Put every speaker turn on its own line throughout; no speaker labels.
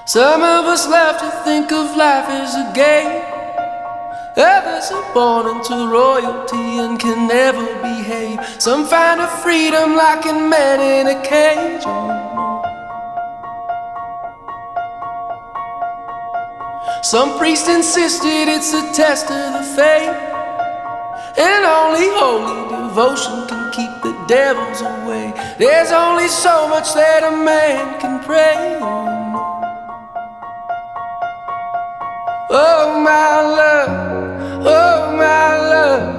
Some of us love to think of life as a game. Others are born into royalty and can never behave. Some find a freedom like a man in a cage. Oh, no. Some priest insisted it's a test of the faith, and only holy devotion can keep the devils away. There's only so much that a man can pray. Oh, no. Oh, my love, oh, my love,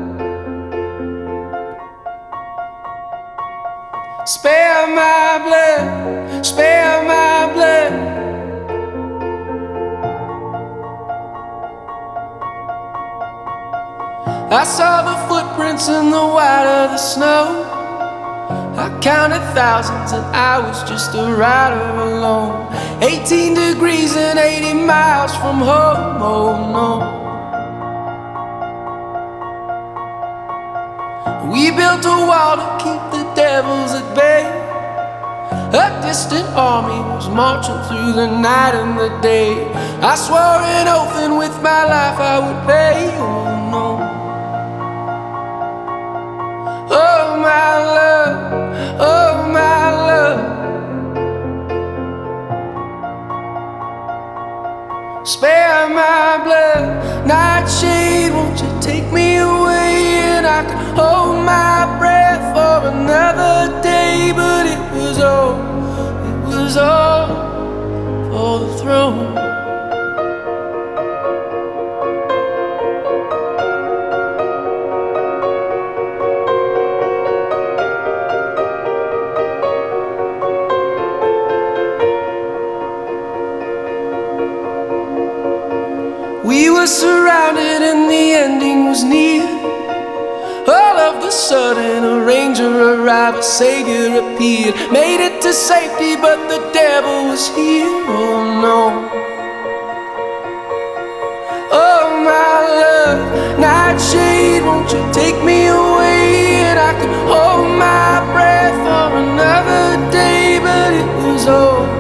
spare my blood, spare my blood. I saw the footprints in the white of the snow. I counted thousands and I was just a rider alone. 18 degrees and 80 miles from home, oh no. We built a wall to keep the devils at bay. A distant army was marching through the night and the day. I swore an oath and with my life I would pay, oh no. Oh my love, oh my love, spare my blood. Nightshade, won't you take me away? And I could hold my breath for another day. But it was all for the throne. We were surrounded and the ending was near. All of a sudden a ranger arrived, a savior appeared. Made it to safety but the devil was here, oh no. Oh my love, Nightshade, won't you take me away? And I could hold my breath for another day. But it was all